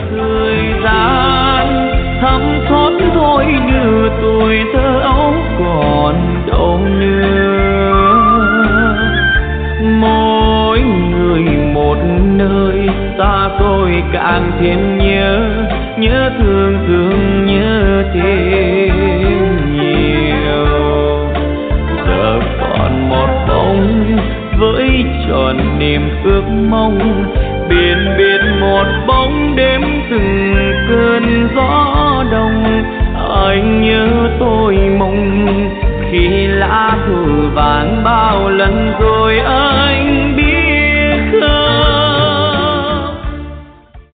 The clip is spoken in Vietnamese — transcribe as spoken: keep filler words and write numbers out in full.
thời gian thấm thoát thôi như tuổi thơ ấu còn đâu nữa. Mỗi người một nơi xa rồi càng thêm nhớ, nhớ thương thương nhớ thêm nhiều. Giờ còn một bóng với tròn niềm ước mong, biển biệt một bóng đêm từng cơn gió đông. Anh nhớ tôi mong khi lá thư vàng bao lần rồi